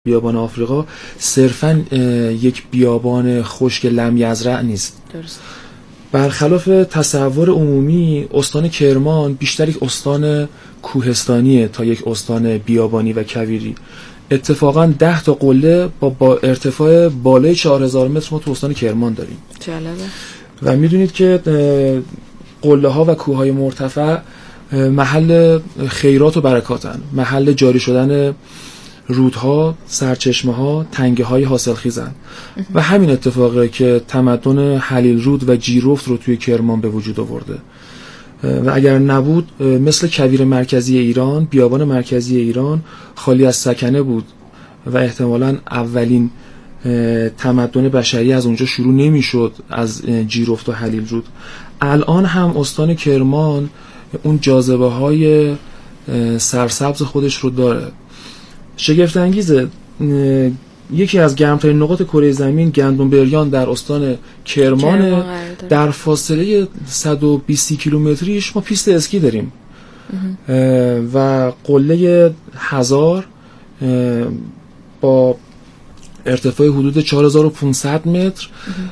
بیابان آفریقا صرفاً یک بیابان خشک لم یزرع نیست. درست. برخلاف تصور عمومی استان کرمان بیشتر یک استان کوهستانیه تا یک استان بیابانی و کویری. اتفاقاً 10 تا قله با ارتفاع بالای 4000 متر ما تو استان کرمان داریم. جالبه. و میدونید که قله ها و کوه های مرتفع محل خیرات و برکاتن، محل جاری شدن رودها، سرچشمه ها، تنگه های حاصلخیزن و همین اتفاقه که تمدن حلیل رود و جیرفت رو توی کرمان به وجود آورده. و اگر نبود مثل کویر مرکزی ایران، بیابان مرکزی ایران خالی از سکنه بود و احتمالاً اولین تمدن بشری از اونجا شروع نمیشد، از جیرفت و حلیل رود. الان هم استان کرمان اون جاذبه های سرسبز خودش رو داره. شگفت انگیزه، یکی از گرمترین نقاط کره زمین گندم بریان در استان کرمان، در فاصله 120 کیلومتریش ما پیست اسکی داریم و قله هزار با ارتفاع حدود 4500 متر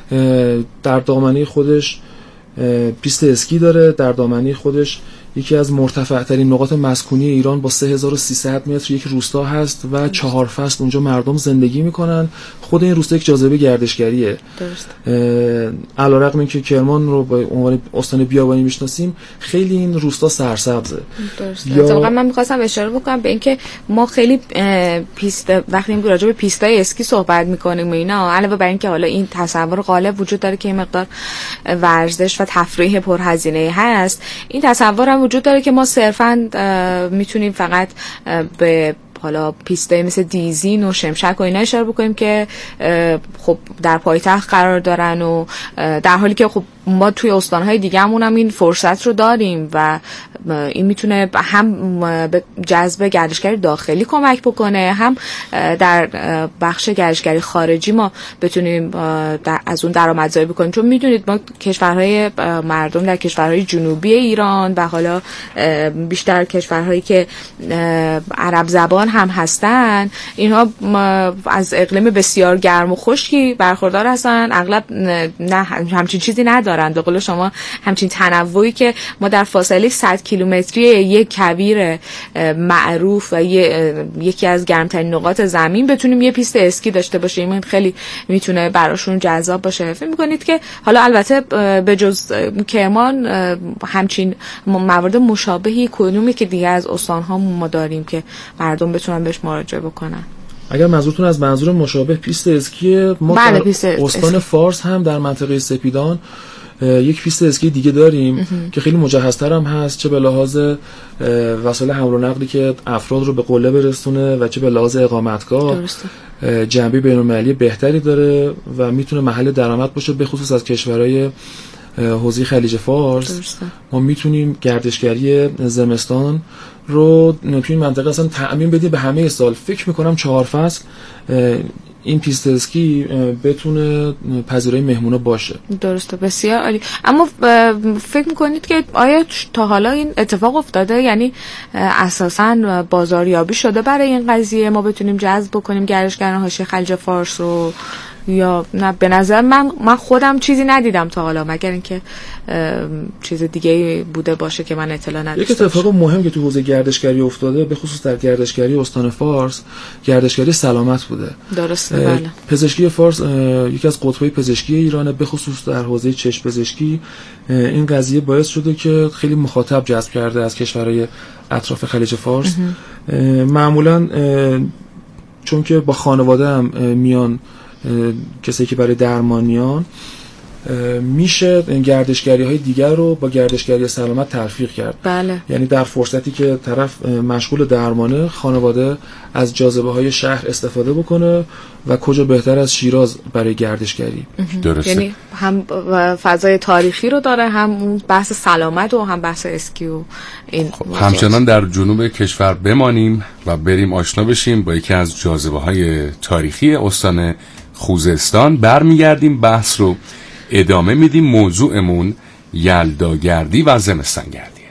در دامنه خودش پیست اسکی داره. در دامنه خودش یکی از مرتفع ترین نقاط مسکونی ایران با 3300 متر یک روستا هست و 4 فصل اونجا مردم زندگی میکنن. خود این روستا یک جاذبه گردشگریه. علیرغم اینکه کرمان رو به عنوان استان بیابانی میشناسیم، خیلی این روستا سرسبزه. واقعا من می‌خواستم اشاره بکنم به اینکه ما خیلی پیست، وقتی راجع به پیستای اسکی صحبت میکنیم اینا، علاوه بر اینکه حالا این تصور غالب وجود داره که این مقدار ورزش و تفریح پرهزینه هست، این تصور هم وجود داره که ما صرفاً میتونیم فقط به حالا پیستای مثل دیزین و شمشک و اینا اشاره بکنیم که خب در پایتخت قرار دارن و در حالی که خب ما توی استانهای دیگه هم این فرصت رو داریم و این میتونه هم به جذب گردشگری داخلی کمک بکنه، هم در بخش گردشگری خارجی ما بتونیم از اون درآمدزایی بکنیم. چون میدونید ما کشورهای مردم در کشورهای جنوبی ایران و حالا بیشتر کشورهایی که عرب زبان هم هستن، اینها از اقلیم بسیار گرم و خشکی برخوردار هستن. اغلب نه همچین چیزی ندارن، به قول شما همچین تنوعی که ما در فاصله 100 کیلومتری یک کویر معروف و یکی از گرمترین نقاط زمین بتونیم یه پیست اسکی داشته باشیم. این خیلی میتونه براشون جذاب باشه. فکر می‌کنید که حالا البته به جز کرمان همچین موارد مشابهی کدومی که دیگه از استان‌ها ما داریم که مردم بتونن بهش مراجعه بکنن؟ اگر منظورتون از منظور مشابه پیست اسکی، ما در استان فارس هم در منطقه سپیدان یک پیست اسکی دیگه داریم که خیلی مجهزتر هم هست، چه به لحاظ وسایل حمل و نقلی که افراد رو به قله برسونه و چه به لحاظ اقامتگاه. جنبه بین‌المللی بهتری داره و میتونه محل درآمد باشه، به خصوص از کشورهای حوزه خلیج فارس. ما میتونیم گردشگری زمستان رو توی این منطقه اصلا تأمین بدیم به همه سال. فکر میکنم 4 فصل این پیست اسکی بتونه پذیرای مهمونا باشه. درسته، بسیار عالی. اما فکر میکنید که آیا تا حالا این اتفاق افتاده، یعنی اساساً بازاریابی شده برای این قضیه، ما بتونیم جذب بکنیم گردشگران حاشیه خلیج فارس رو، یا نه؟ به نظر من خودم چیزی ندیدم تا حالا، مگر اینکه چیز دیگه بوده باشه که من اطلاع نداشتم. یک اتفاق مهم که تو حوزه گردشگری افتاده، به خصوص در گردشگری استان فارس، گردشگری سلامت بوده. درسته، بله. پزشکی فارس یکی از قطب‌های پزشکی ایرانه، به خصوص در حوزه چشم پزشکی. این قضیه باعث شده که خیلی مخاطب جذب کرده از کشورهای اطراف خلیج فارس. معمولاً چون که با خانواده هم میان کسی که برای درمان میان، میشه گردشگری های دیگر رو با گردشگری سلامت تلفیق کرد. بله. یعنی در فرصتی که طرف مشغول درمانه، خانواده از جاذبه های شهر استفاده بکنه و کجا بهتر از شیراز برای گردشگری. درسته. یعنی هم فضای تاریخی رو داره، هم اون بحث سلامت و هم بحث اسکی و این. همچنان در جنوب کشور بمانیم و بریم آشنا بشیم با یکی از جاذبه های تاریخی استان خوزستان. برمیگردیم بحث رو ادامه میدیم. موضوعمون یلداگردی و زمستانگردیه.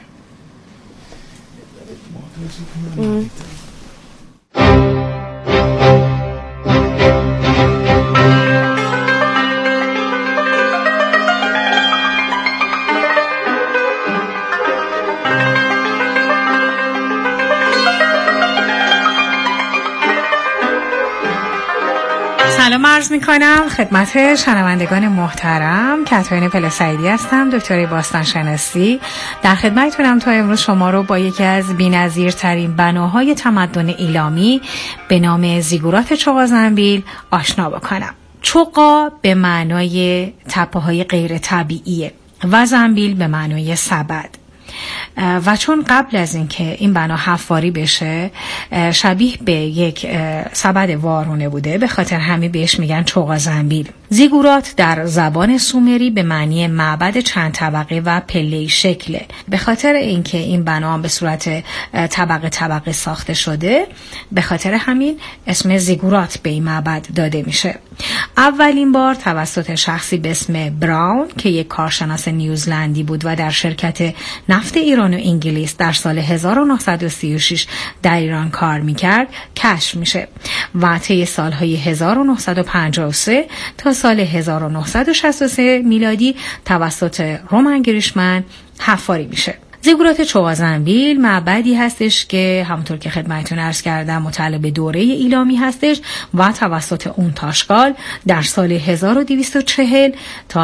سلام عرض میکنم خدمت شنوندگان محترم. کاترین پلسعیدی هستم، دکترای باستان شناسی. در خدمتتونم تا امروز شما رو با یکی از بی‌نظیرترین بناهای تمدن ایلامی به نام زیگورات چوغا زنبیل آشنا بکنم. چوغا به معنای تپه‌های غیر طبیعیه و زنبیل به معنای سبد. و چون قبل از اینکه این بنا حفاری بشه شبیه به یک سبد وارونه بوده، به خاطر همین بهش میگن چوغا زنبیل. زیگورات در زبان سومری به معنی معبد چند طبقه و پله‌ای شکله. به خاطر اینکه این بنا به صورت طبقه ساخته شده، به خاطر همین اسم زیگورات به این معبد داده میشه. اولین بار توسط شخصی به اسم براون که یک کارشناس نیوزلندی بود و در شرکت نفت ایران و انگلیس در سال 1936 در ایران کار میکرد کشف میشه و طی سالهای 1953 تا سال 1963 میلادی توسط رومن گریشمن حفاری میشه. زیگورات چوغا زنبیل معبدی هستش که همونطور که خدمتتون عرض کردم متعلق به دوره ایلامی هستش و توسط اون تاشقال در سال 1240 تا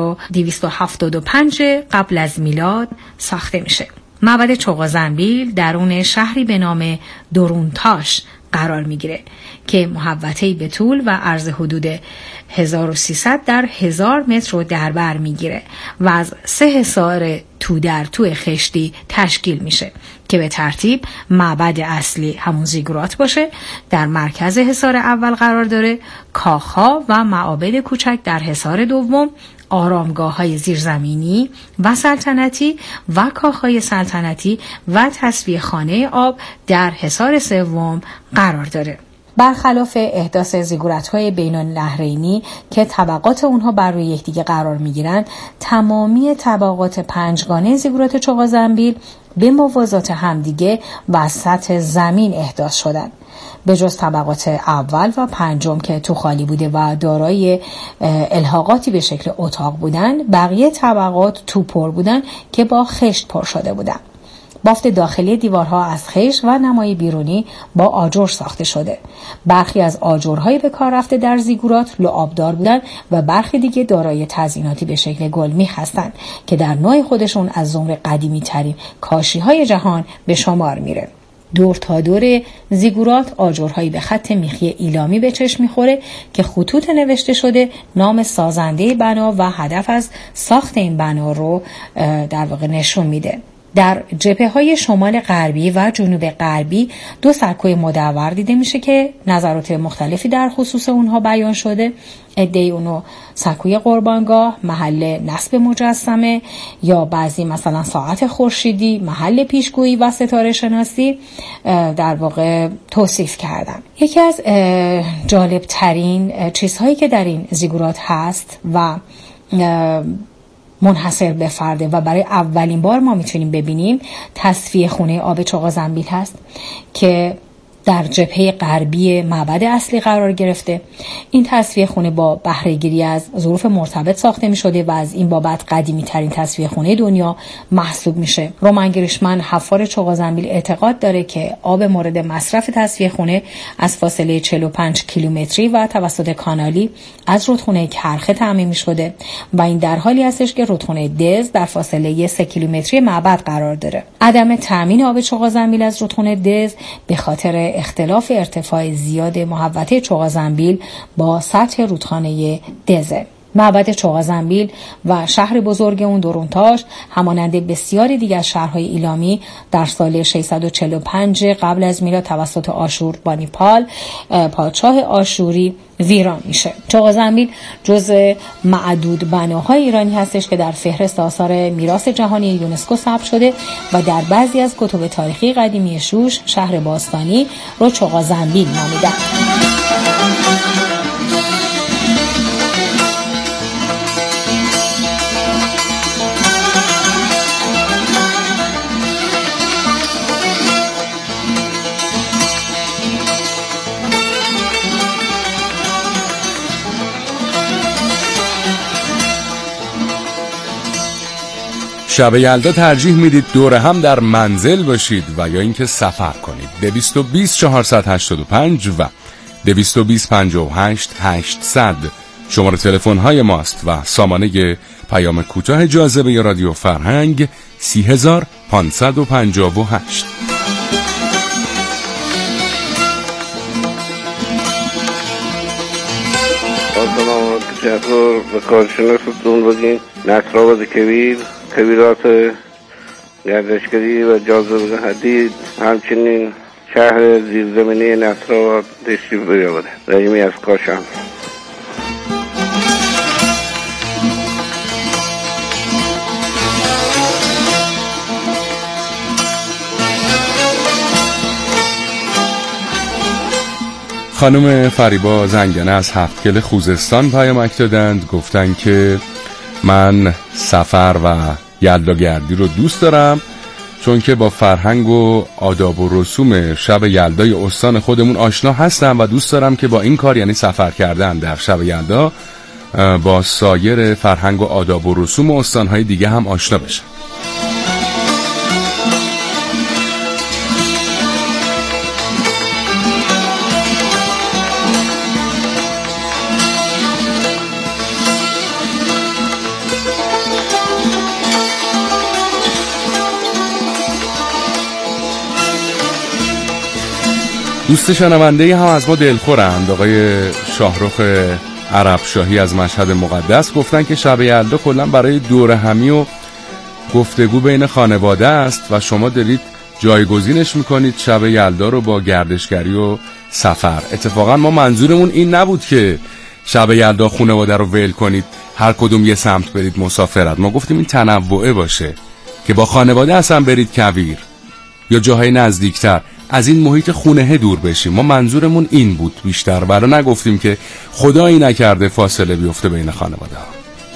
1275 قبل از میلاد ساخته میشه. معبد چوغا زنبیل درون شهری به نام دورونتاش قرار میگیره که محوطه‌ای به طول و عرض حدود 1300 در 1000 متر رو در بر میگیره و از 3 حصار تو در تو خشتی تشکیل میشه که به ترتیب معبد اصلی همون زیگورات باشه، در مرکز حصار اول قرار داره کاخها و معابد کوچک در حصار دوم، آرامگاه‌های زیرزمینی و سلطنتی و کاخهای سلطنتی و تصفیه خانه آب در حصار سوم قرار داره. برخلاف احداث زیگورات‌های بین النهرینی که طبقات اونها بر روی یکدیگه قرار می‌گیرند، تمامی طبقات پنجگانه زیگورات چوغا زنبیل به موازات همدیگه و سطح زمین احداث شدند. به جز طبقات اول و پنجم که تو خالی بوده و دارای الحاقاتی به شکل اتاق بودن، بقیه طبقات تو پر بودن که با خشت پر شده بودن. بافت داخلی دیوارها از خشت و نمای بیرونی با آجر ساخته شده. برخی از آجرهای به کار رفته در زیگورات لعابدار بودن و برخی دیگه دارای تزییناتی به شکل گلمیخ هستند که در نوع خودشون از زمره قدیمی ترین کاشی‌های جهان به شمار میره. دور تا دور زیگورات آجرهایی به خط میخی ایلامی به چشم میخوره که خطوط نوشته شده نام سازنده بنا و هدف از ساخت این بنا رو در واقع نشون میده. در جبهه‌های شمال غربی و جنوب غربی 2 سکوی مدور دیده میشه که نظرات مختلفی در خصوص اونها بیان شده. عده‌ای اونو سکوی قربانگاه، محل نصب مجسمه، یا بعضی مثلا ساعت خورشیدی، محل پیشگویی و ستاره شناسی در واقع توصیف کردن. یکی از جالب ترین چیزهایی که در این زیگورات هست و منحصر به فرده و برای اولین بار ما میتونیم ببینیم تصفیه خونه آب چوغا زنبیل هست که در جبهه غربی معبد اصلی قرار گرفته. این تصفیه خونه با بهره گیری از ظروف مرتبط ساخته می شده و از این بابت قدیمی ترین تصفیه خونه دنیا محسوب میشه. رومن گریشمن حفار چوغا زنبیل اعتقاد داره که آب مورد مصرف تصفیه خونه از فاصله 45 کیلومتری و توسط کانالی از رودخونه کرخه تامین می شده و این در حالی هستش که رودخونه دز در فاصله 3 کیلومتری معبد قرار داره. عدم تامین آب چوغا زنبیل از رودخونه دز به خاطر اختلاف ارتفاع زیاد محوطه چوغا زنبیل با سطح رودخانه دزه. معبد چوغا زنبیل و شهر بزرگ اون دورونتاش همانند بسیاری دیگر از شهرهای ایلامی در سال 645 قبل از میلاد توسط آشور بانیپال پادشاه آشوری ویران میشه. چوغا زنبیل جزء معدود بناهای ایرانی هستش که در فهرست آثار میراث جهانی یونسکو ثبت شده و در بعضی از کتب تاریخی قدیمی شوش شهر باستانی رو چوغا زنبیل نامیدن. شب یلدا ترجیح میدید دور هم در منزل باشید و یا اینکه سفر کنید؟ 220 485 و 220 58 800 شماره تلفن های ماست و سامانه پیام کوتاه جاذبه رادیو فرهنگ 30558. سلام چطور به کارشناستون بگین نصرآباد کویرات گردشگری و جاذبه حدید، همچنین شهر زیرزمینی نصرآباد تشریف بیاورید. رحیمی از کاشان. خانم فریبا زنگنه از هفتگل خوزستان پیامک دادند، گفتن که من سفر و یلداگردی رو دوست دارم چون که با فرهنگ و آداب و رسوم شب یلدای استان خودمون آشنا هستم و دوست دارم که با این کار، یعنی سفر کردن در شب یلدا، با سایر فرهنگ و آداب و رسوم استانهای دیگه هم آشنا بشم. دوست شنونده هم از ما دلخورند. آقای شاهرخ عربشاهی از مشهد مقدس گفتن که شب یلدا کلا برای دوره همی و گفتگو بین خانواده است و شما دارید جایگزینش میکنید شب یلدا رو با گردشگری و سفر. اتفاقا ما منظورمون این نبود که شب یلدا خانواده رو ول کنید هر کدوم یه سمت برید مسافرت. ما گفتیم این تنوعه باشه که با خانواده اصلا برید کویر یا جاهای نزدیکتر، از این محیط خونه‌ای دور بشیم. ما منظورمون این بود بیشتر، ولی نگفتیم که خدایی نکرده فاصله بیفته بین خانواده ها.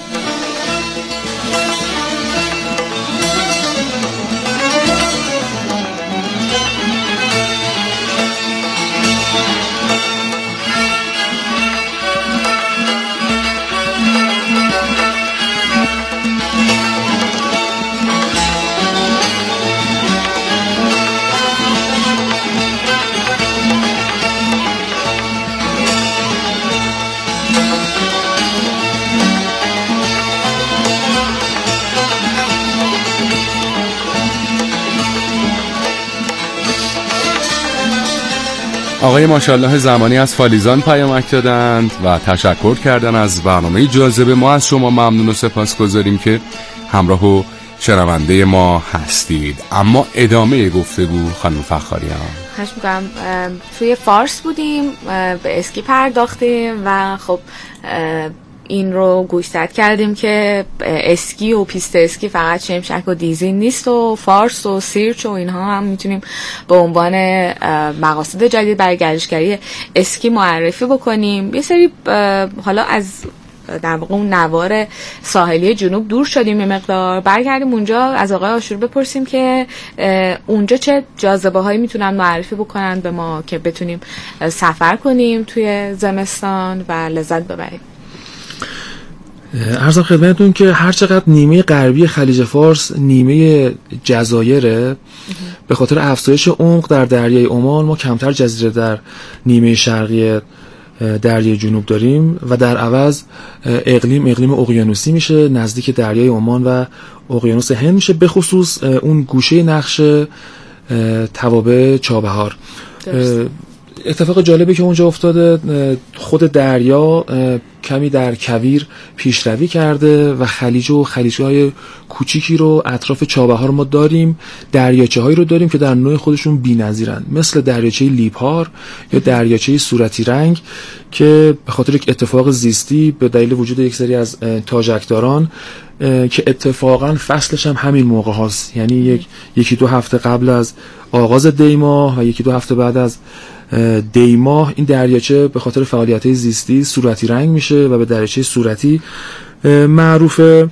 آقای ماشاءالله زمانی از فالیزان پیامک دادند و تشکر کردن از برنامه جاذبه. ما از شما ممنون و سپاسگزاریم که همراه و شنونده ما هستید. اما ادامه گفتگو خانم فخاریان. خواهش می‌کنم. توی فارس بودیم، به اسکی پرداختیم و خب این رو گوشزد کردیم که اسکی و پیست اسکی فقط شمشک و دیزین نیست و فارس و سیرچ و اینها هم میتونیم به عنوان مقاصد جدید برای گردشگری اسکی معرفی بکنیم. یه سری حالا از در واقع اون نوار ساحلی جنوب دور شدیم، یه مقدار برگردیم اونجا از آقای آشور بپرسیم که اونجا چه جاذبه هایی میتونن معرفی بکنن به ما که بتونیم سفر کنیم توی زمستان و لذت ببریم. عرضم خدمتتون که هر چقدر نیمه غربی خلیج فارس نیمه جزایره، به خاطر افزایش عمق در دریای عمان ما کمتر جزیره در نیمه شرقی دریای جنوب داریم و در عوض اقلیم اقیانوسی میشه، نزدیک دریای عمان و اقیانوس هند میشه، به خصوص اون گوشه نقش توابع چابهار. اتفاق جالبی که اونجا افتاده، خود دریا کمی در کویر پیشروی کرده و خلیج‌های کوچیکی رو اطراف چابهار ما داریم، دریاچه‌هایی رو داریم که در نوع خودشون بی‌نظیرن، مثل دریاچه لیپار یا دریاچه صورتی رنگ که به خاطر یک اتفاق زیستی به دلیل وجود یک سری از تاجکداران که اتفاقا فصلش هم همین موقع هاست، یعنی یکی دو هفته قبل از آغاز دیماه و یکی دو هفته بعد از دیماه، این دریاچه به خاطر فعالیت‌های زیستی صورتی رنگ میشه و به دریاچه صورتی معروفه.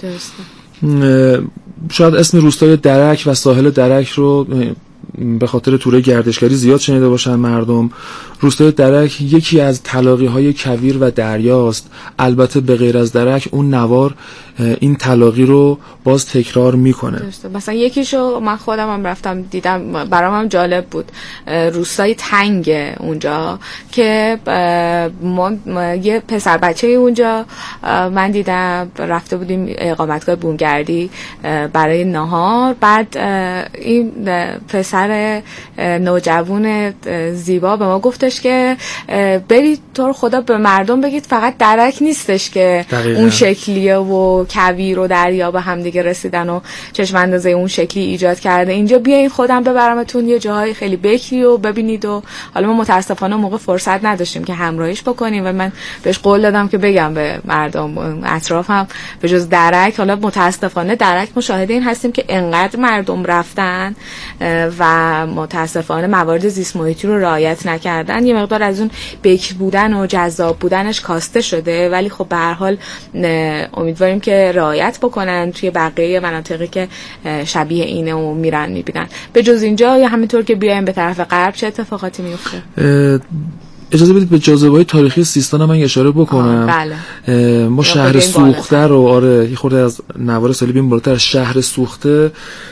شاید اسم روستای درک و ساحل درک رو به خاطر توره گردشگری زیاد شنیده باشن مردم. روستای درک یکی از تلاقی‌های کویر و دریاست. البته به غیر از درک اون نوار این تلاقی رو باز تکرار میکنه. مثلا یکیشو من خودم هم رفتم دیدم، برام هم جالب بود، روستای تنگ اونجا که ما یه پسر بچه اونجا من دیدم رفته بودیم اقامتگاه بومگردی برای نهار، بعد این پسر نوجوان زیبا به ما گفتش که برید تو رو خدا به مردم بگید فقط درک نیستش که دقیقا اون شکلیه و کویر و دریا به هم دیگه رسیدن و چشم اندازه اون شکلی ایجاد کرده، اینجا بیاین خودم ببرمتون یه جاهای خیلی بکری و ببینید. و حالا ما متاسفانه موقع فرصت نداشتیم که همراهیش بکنیم و من بهش قول دادم که بگم به مردم اطرافم به جز درک، حالا متاسفانه درک مشاهده این هستیم که انقدر مردم رفتن و متاسفانه موارد زیست محیطی رو رعایت نکردن، یه مقدار از اون بکر بودن و جذاب بودنش کاسته شده. ولی خب به هر حال امیدواریم که رعایت بکنن توی بقیه مناطقی که شبیه اینه و میرن میبینن. به جز اینجا یا همینطور که بیایم به طرف غرب چه اتفاقاتی میفته؟ اجازه بدید به جاذبه‌های تاریخی سیستان هم من اشاره بکنم. بله. ما شهر سوخته رو یه خورده از نوار سالی بیم بالاتر، شهر سوخته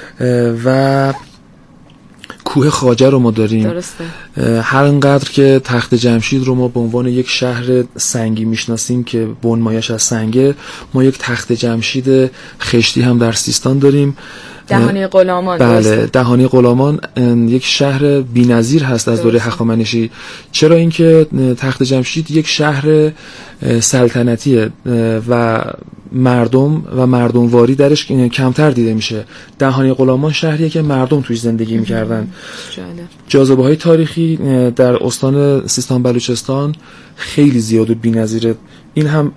و کوه خواجه رو ما داریم. درسته. هر انقدر که تخت جمشید رو ما به عنوان یک شهر سنگی میشناسیم که بنمایش از سنگه، ما یک تخت جمشید خشتی هم در سیستان داریم. دهانی غلامان. بله، دهانی غلامان یک شهر بی‌نظیر هست از دوره هخامنشی. چرا؟ اینکه تخت جمشید یک شهر سلطنتیه و مردم و مردمواری درش کمتر دیده میشه. دهانی غلامان شهریه که مردم توش زندگی میکردن. جاذبه‌های تاریخی در استان سیستان بلوچستان خیلی زیاد و بی‌نظیره. این هم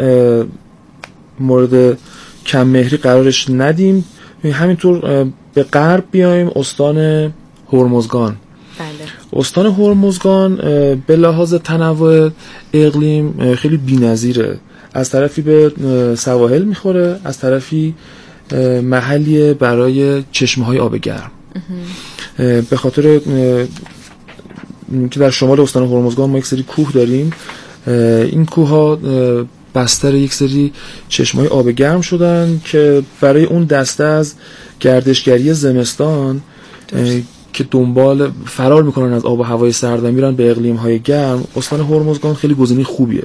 مورد کم مهری قرارش ندیم. همینطور به غرب بیایم، استان هرمزگان. بله. استان هرمزگان به لحاظ تنوع اقلیم خیلی بی‌نظیره. از طرفی به سواحل میخوره، از طرفی محلیه برای چشمه‌های آب گرم. به خاطر که در شمال استان هرمزگان ما یک سری کوه داریم، این کوه‌ها بستر یک سری چشمه‌های آب گرم شدن که برای اون دسته از گردشگری زمستان که دنبال فرار میکنن از آب و هوای سرد و میرن به اقلیم‌های گرم، استان هرمزگان خیلی گزینه خوبیه.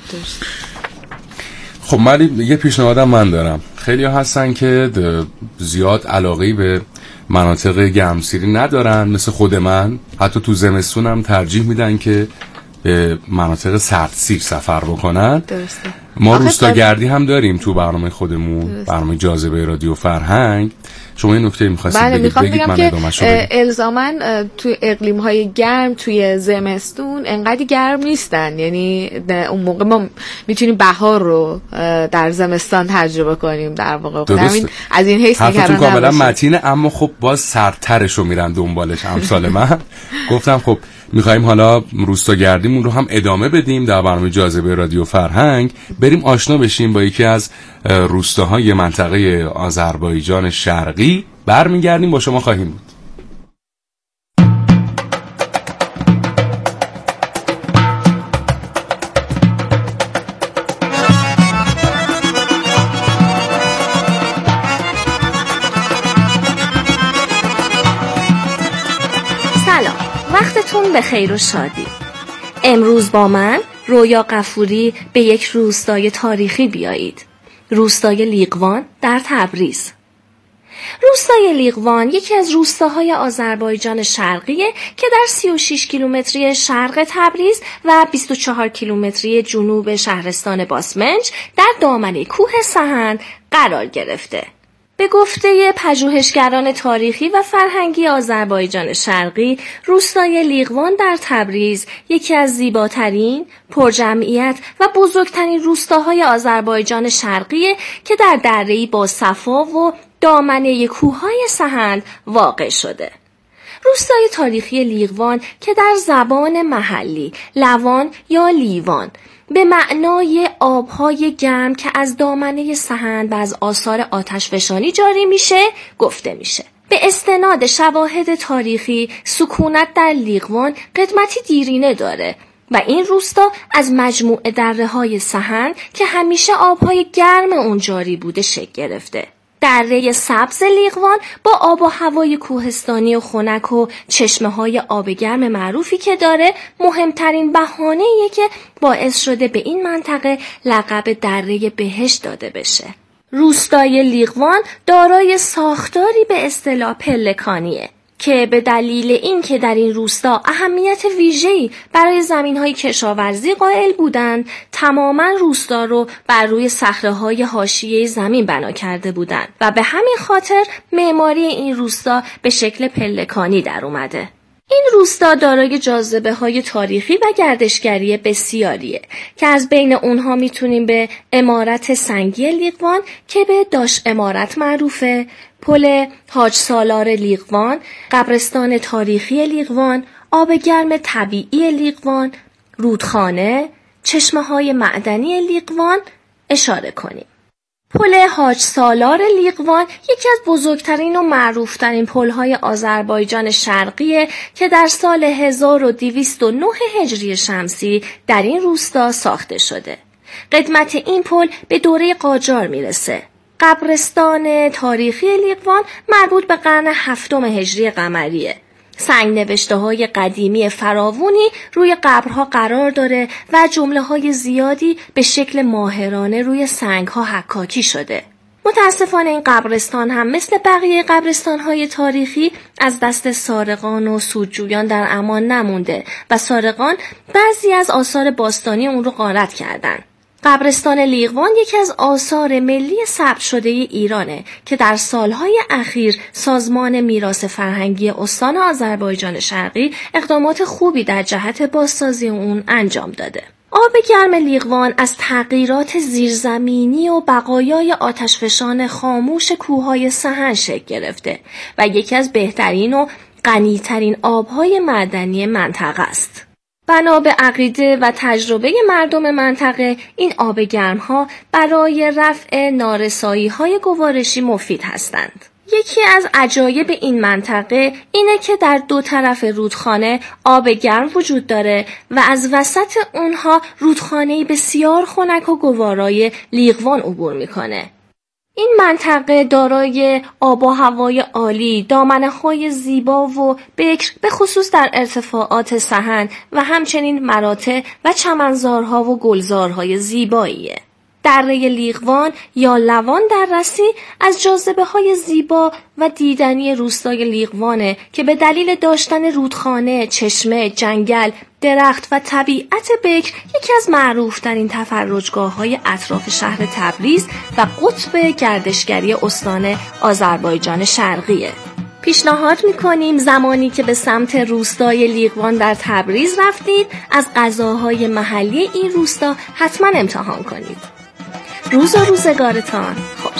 خب من یه پیشنهادم من دارم. خیلی ها هستن که زیاد علاقه‌ای به مناطق گرمسیری ندارن، مثل خود من، حتی تو زمستونم ترجیح میدن که به مناطق سردسیر سفر بکنن. درسته. ما روستاگردی هم داریم تو برنامه خودمون. درسته. برنامه جاذبه رادیو فرهنگ. شما این نکته می‌خواستید بگید من ادامه‌شو بدم. الزاماً توی اقلیم‌های گرم توی زمستون انقدر گرم نیستن، یعنی اون موقع ما میتونیم بهار رو در زمستان تجربه کنیم در واقع. همین از این حیث حرفتون کاملا متینه، اما خب باز سردترش رو میرن دنبالش امثال من. گفتم خب میخواییم حالا روستاگردیمون رو هم ادامه بدیم در برنامه جاذبه رادیو فرهنگ، بریم آشنا بشیم با یکی از روستاهای منطقه آذربایجان شرقی. برمیگردیم با شما خواهیم بود. سلام، وقتتون به خیر و شادی. امروز با من رویا غفوری به یک روستای تاریخی بیایید. روستای لیقوان در تبریز. روستای لیقوان یکی از روستاهای آذربایجان شرقیه که در 36 کیلومتری شرق تبریز و 24 کیلومتری جنوب شهرستان باسمنج در دامنه کوه سهند قرار گرفته. به گفته پژوهشگران تاریخی و فرهنگی آذربایجان شرقی، روستای لیقوان در تبریز یکی از زیباترین، پرجمعیت و بزرگترین روستاهای آذربایجان شرقیه که در دره‌ای با صفا و دامنه کوههای سهند واقع شده. روستای تاریخی لیقوان که در زبان محلی لوان یا لیوان به معنای آبهای گرم که از دامنه سهند و از آثار آتشفشانی جاری میشه گفته میشه. به استناد شواهد تاریخی، سکونت در لیقوان قدمتی دیرینه داره و این روستا از مجموعه دره‌های سحن که همیشه آبهای گرم اون جاری بوده شکل گرفته. دره سبز لیقوان با آب و هوای کوهستانی و خنک و چشمه‌های آب گرم معروفی که داره، مهمترین بهانه‌ایه که باعث شده به این منطقه لقب دره بهشت داده بشه. روستای لیقوان دارای ساختاری به اصطلاح پلکانیه که به دلیل این که در این روستا اهمیت ویژه‌ای برای زمین‌های کشاورزی قائل بودند، تماماً روستا رو بر روی صخره‌های حاشیه زمین بنا کرده بودند و به همین خاطر معماری این روستا به شکل پلکانی در اومده. این روستا دارای جاذبه‌های تاریخی و گردشگری بسیاریه که از بین اونها میتونیم به عمارت سنگی لیقوان که به داش عمارت معروفه، پل حاج سالار لیقوان، قبرستان تاریخی لیقوان، آب گرم طبیعی لیقوان، رودخانه، چشمه‌های معدنی لیقوان اشاره کنیم. پل حاج سالار لیقوان یکی از بزرگترین و معروفترین پل‌های آذربایجان شرقیه که در سال 1209 هجری شمسی در این روستا ساخته شده. قدمت این پل به دوره قاجار میرسه. قبرستان تاریخی لیقوان مربوط به قرن 7 هجری قمریه. سنگ نوشته‌های قدیمی فراوانی روی قبرها قرار داره و جمله‌های زیادی به شکل ماهرانه روی سنگ‌ها حکاکی شده. متاسفانه این قبرستان هم مثل بقیه قبرستان‌های تاریخی از دست سارقان و سودجویان در امان نمونده و سارقان بعضی از آثار باستانی اون رو غارت کردن. قبرستان لیقوان یکی از آثار ملی ثبت شده ایرانه که در سالهای اخیر سازمان میراث فرهنگی استان آذربایجان شرقی اقدامات خوبی در جهت بازسازی اون انجام داده. آب گرم لیقوان از تغییرات زیرزمینی و بقایای آتشفشان خاموش کوههای سحن شکل گرفته و یکی از بهترین و غنی‌ترین آبهای معدنی منطقه است. بنا به عقیده و تجربه مردم منطقه، این آب گرم‌ها برای رفع نارسایی‌های گوارشی مفید هستند. یکی از عجایب این منطقه اینه که در دو طرف رودخانه آب گرم وجود داره و از وسط اونها رودخانه‌ای بسیار خنک و گوارای لیقوان عبور میکنه. این منطقه دارای آب و هوای عالی، دامنه‌های زیبا و بکر به خصوص در ارتفاعات سحن و همچنین مراتع و چمنزارها و گلزارهای زیباییه. دره لیقوان یا لوان دررسی از جاذبه‌های زیبا و دیدنی روستای لیقوانه که به دلیل داشتن رودخانه، چشمه، جنگل، درخت و طبیعت بکر یکی از معروفترین تفرجگاه‌های اطراف شهر تبریز و قطب گردشگری استان آذربایجان شرقیه. پیشنهاد می‌کنیم زمانی که به سمت روستای لیقوان در تبریز رفتید از غذاهای محلی این روستا حتما امتحان کنید. روز و روزگارتان خوش.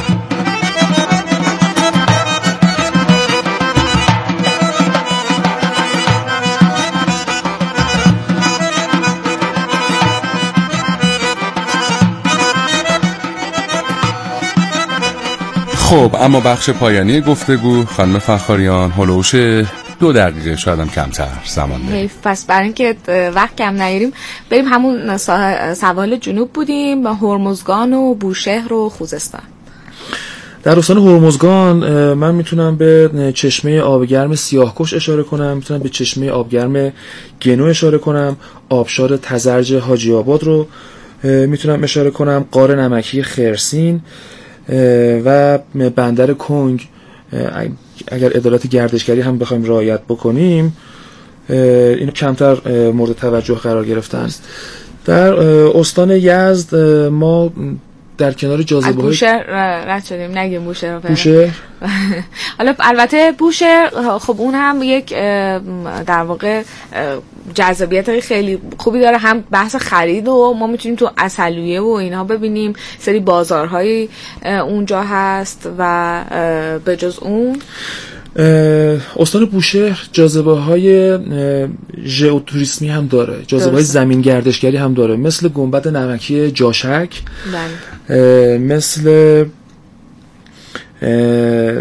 خب اما بخش پایانی گفتگو خانم فخاریان هلوش 2 دقیقه شاید هم کمتر زمان داریم. پس برای اینکه وقت کم نگیریم بریم همون سوال جنوب بودیم با هرمزگان و بوشهر و خوزستان. در استان هرمزگان من میتونم به چشمه آبگرم سیاهکش اشاره کنم، میتونم به چشمه آبگرم گنو اشاره کنم، آبشار تزرج حاجی آباد رو میتونم اشاره کنم، غار نمکی خرسین و بندر کنگ. اگر عدالت گردشگری هم بخوایم رعایت بکنیم اینو کمتر مورد توجه قرار گرفتن. در استان یزد ما در کنار جاذبه‌های بوشهر رد شدیم، نگیم بوشهر. حالا البته بوشهر خب اون هم یک در واقع جذابیت خیلی خوبی داره، هم بحث خرید و ما میتونیم تو عسلویه و اینها ببینیم، سری بازارهای اونجا هست و به جز اون استان بوشهر جاذبه‌های ژئوتوریسمی هم داره، جاذبه‌های زمین گردشگری هم داره، مثل گنبد نمکی جاشک، مثل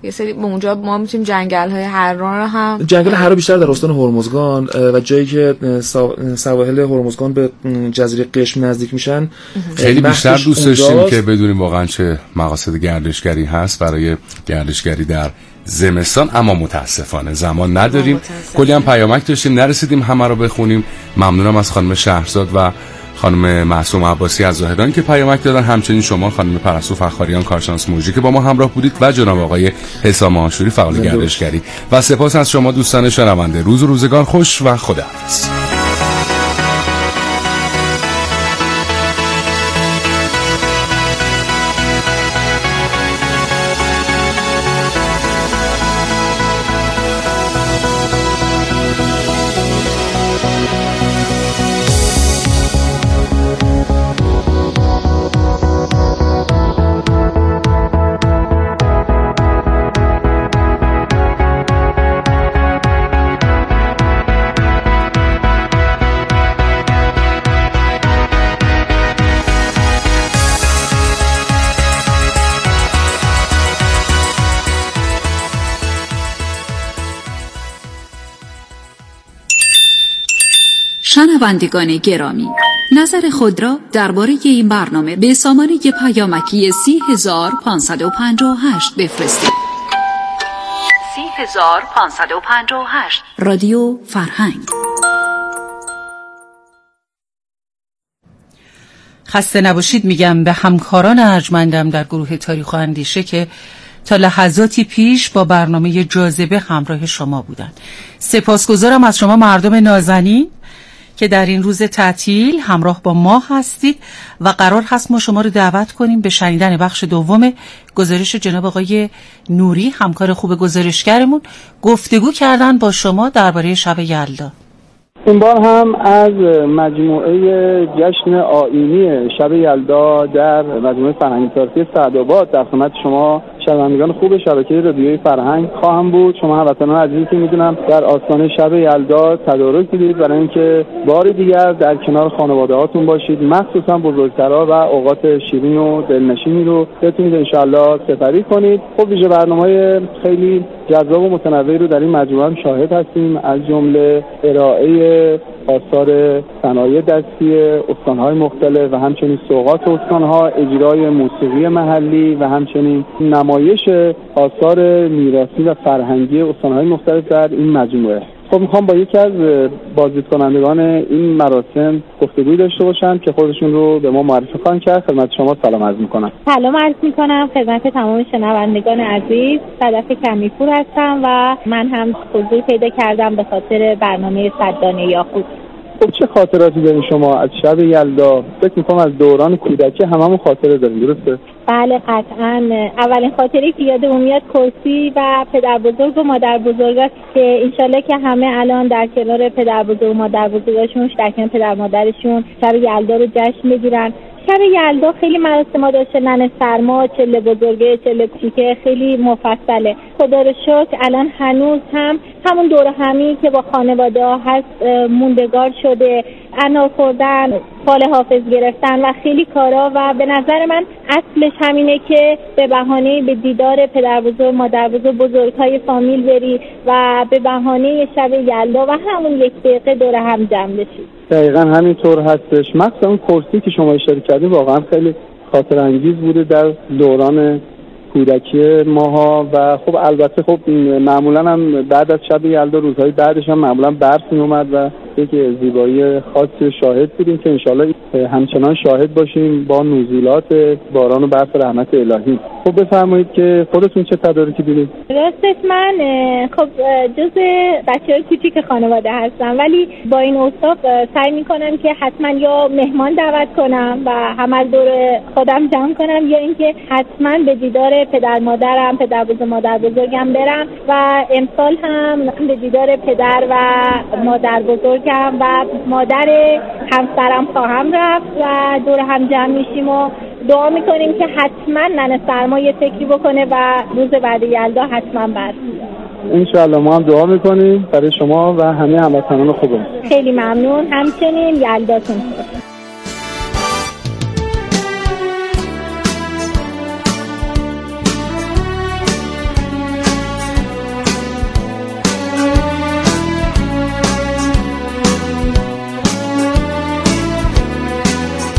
یه سری اونجا ما میتونیم جنگل‌های حرا رو هم جنگل حرا بیشتر در استان هرمزگان و جایی که سواحل هرمزگان به جزیره قشم نزدیک میشن خیلی بیشتر دوست داشتیم که بدونیم واقعا چه مقاصد گردشگری هست برای گردشگری در زمستان، اما متاسفانه زمان نداریم. کلی هم پیامک داشتیم نرسیدیم همه رو بخونیم. ممنونم از خانم شهرزاد و خانم معصوم عباسی از زاهدان که پیامک دادن، همچنین شما خانم پرستو فخاریان کارشناس موجی که با ما همراه بودید و جناب آقای حسام آشوری فعال گردشگری. و سپاس از شما دوستان شنونده. روز و روزگار خوش و خداحافظ. شنوندگان گرامی، نظر خود را درباره این برنامه به سامانه پیامکی 30558 بفرستید. 30558 رادیو فرهنگ. خسته نباشید میگم به همکاران ارجمندم در گروه تاریخ و اندیشه که تا لحظاتی پیش با برنامه جاذبه همراه شما بودند. سپاسگزارم از شما مردم نازنین که در این روز تعطیل همراه با ما هستید و قرار هست ما شما رو دعوت کنیم به شنیدن بخش دوم گزارش جناب آقای نوری، همکار خوب گزارشگرمون. گفتگو کردن با شما درباره شب یلدا. این بار هم از مجموعه جشن آیینی شب یلدا در مجموعه فرهنگی تاریخی سعدآباد در خدمت شما شنوندگان خوب شبکه رادیوی فرهنگ خواهم بود. شما هموطنان عزیزی که میدونم در آستانه شب یلدا تدارک دیدید برای اینکه بار دیگر در کنار خانواده هاتون باشید، مخصوصا بزرگترها و اوقات شیرین و دلنشینی رو بتونید انشالله سپری کنید. خب ویژه برنامه‌های خیلی جذاب و متنوعی رو در این مجموعه هم شاهد هستیم، از جمله ارائه آثار صنایع دستی استان‌های مختلف و همچنین سوغات استان‌ها، اجرای موسیقی محلی و همچنین نمایش آثار میراثی و فرهنگی استان‌های مختلف در این مجموعه. خب میخوام با یکی از بازدید کنندگان این مراسم گفتگوی داشته باشم که خودشون رو به ما معرفی خواهند کرد. خدمت شما سلام عرض میکنم. سلام عرض میکنم خدمت تمام شنوندگان عزیز. صدف کمیپور هستم و من هم حضور پیدا کردم به خاطر برنامه 100 دانه یاقوت. خب چه خاطراتی دارین شما از شب یلدا؟ فکر میکنم از دوران کودکی هممون خاطره داریم، درسته؟ بله قطعا. اولین خاطری که یادم میاد کرسی و پدر بزرگ و مادر بزرگ است که انشالله که همه الان در کنار پدر بزرگ و مادر بزرگشون، در کنار پدر مادرشون شب یلدا رو جشن بگیرن. شب یلدا خیلی مراسم داشته، ننه سرما، چله بزرگه، چله کوچیکه، خیلی مفصله. خدا رو شکر الان هنوز هم همون دور همی که با خانواده ها هست موندگار شده، انار خوردن، فال حافظ گرفتن و خیلی کارا و به نظر من اصلش همینه که به بهانه به دیدار پدر بزرگ، مادر بزرگ، بزرگهای فامیل بری و به بهانه شب یلدا و همون یک دقیقه دور هم جمع بشید. دقیقاً همینطور هستش. مثلا اون کرسی که شما اشاره کردید واقعا خیلی خاطر انگیز بوده در دوران کودکی ماها و خب البته خب معمولا هم بعد از شب یلدا روزهای بعدش هم معمولا برف میومد و یک زیبایی خاصی شاهد بودیم که انشالله همچنان شاهد باشیم با نزولات باران و برف رحمت الهی. خب بفرمایید که خودتون چه تدارکی دیدید؟ راستش من خب جز بچه‌های کوچیک خانواده هستم، ولی با این اوصاف سعی میکنم که حتما یا مهمان دعوت کنم و همه دور خودم جمع کنم یا اینکه حتما به دیدار پدر مادرم، پدر بزرگ مادر بزرگم برم و امسال هم به دیدار پدر و مادر بزرگم و مادر همسرم خواهم رفت و دور هم جمع میشیم و دعا میکنیم که حتما ننه سرما یه فکری بکنه و روز بعد یلدا حتما برسیم. انشاءالله ما هم دعا میکنیم برای شما و همه هموطنان خوبم. خیلی ممنون. همچنین یلداتون خوش.